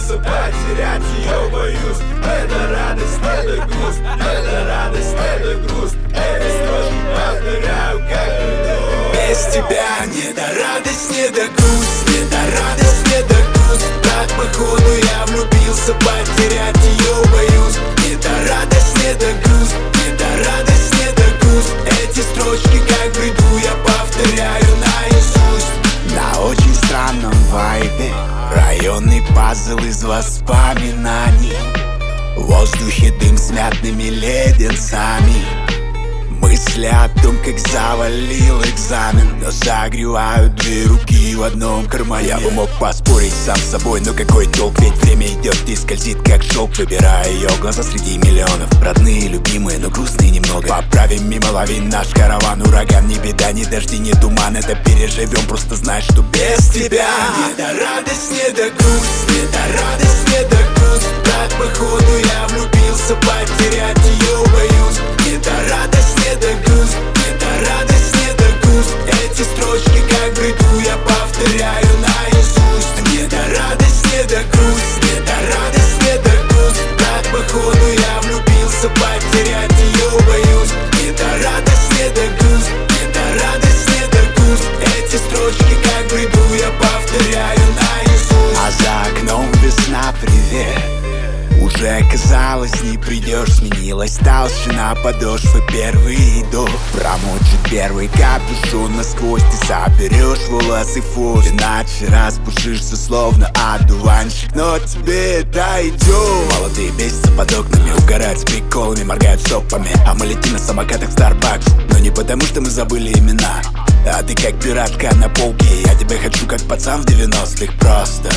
влюбился, потерять ее боюсь. Это радость, это грусть, это радость, это грусть. Эти строчки повторяю, как приду. Без тебя не до радость, не до грусть, не до радость, не до грусть. Так походу я влюбился, потерять ее боюсь. Не до радость, не до грусть, не до радость, не до грусть. Эти строчки как бреду я повторяю наизусть. На очень странном вайбе районный пазл из воспоминаний. В воздухе дым с мятными леденцами. Мысли о том, как завалил экзамен, но согревают две руки в одном кармане. Я бы мог поспорить сам с собой, но какой толк, ведь время идет и скользит как шелк. Выбирая ее глаза среди миллионов. Родные, любимые, но грустные немного. Поправим мимо лавин наш караван. Ураган, ни беда, ни дожди, ни туман. Это переживем, просто знай, что без тебя не до радость, не до грусть, не до радость, не до грусть. Так походу я влюбился, потерять ее боюсь. Не до радость, не до грусть, не до радость, не до грусть. Эти строчки как бреду я повторяю наизусть. Не до радость, не до грусть, не до радость, не до грусть. Так походу я влюбился, потерять ее боюсь. Не до радость, не до грусть, не до радость, не до грусть. Эти строчки как бреду я повторяю наизусть. А за окном весна, привет. Уже казалось, не придешь, сменилась толщина подошвы, первый дождь промочит первый капюшон насквозь. Ты соберешь волосы в фото, иначе распушишься словно одуванчик. Но тебе это идет. Молодые бесятся под окнами, угорают с приколами, моргают стопами. А мы летим на самокатах в Starbucks. Но не потому, что мы забыли имена. А ты как пиратка на полке, я тебя хочу как пацан в 90-х просто.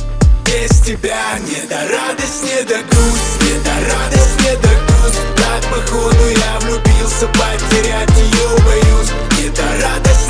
Без тебя не до радость, не до грусть, не до радость, не до грусть. Так походу я влюбился, потерять ее боюсь. Не до радость,